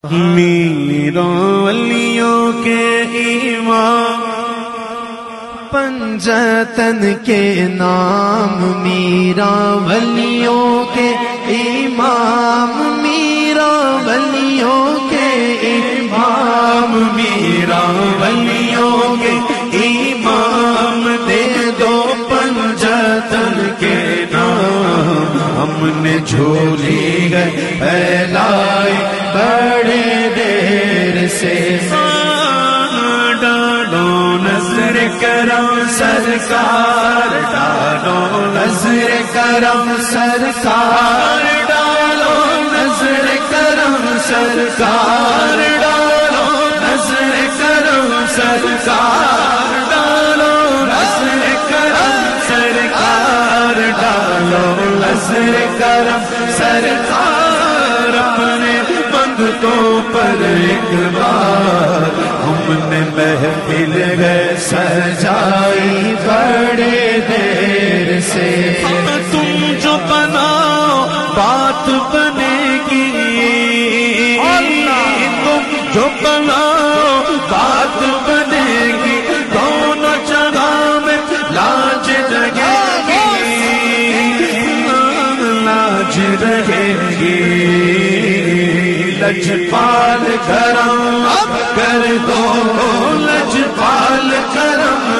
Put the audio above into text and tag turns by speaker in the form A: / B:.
A: میرا ولیوں کے امام پنجتن کے نام، میرا ولیوں کے امام، میرا ولیوں کے امام، میرا ولیوں کے امام، دے دو پنجتن کے نام۔ ہم نے جھولی ہے پھیلائی بڑے دیر سے، ڈالو نظر کرم سرکار، ڈالو نظر کرم سرکار، ڈالو نظر کرم سرکار، ڈالو نظر کرم سرکار، ڈالو نظر کرم سرکار، ڈالو نظر کرم سرکار۔ اپنے منگتوں پر ایک بار ہم نے محفل ہے سجائی بڑے دیر سے، تم جو بناؤ بات بنے گی، تم جو بناؤ بات بنے گی، دونوں جگہ میں لاج رہے گی، لاج رہے گی۔ لجپال کرم کر دو، لجپال کرم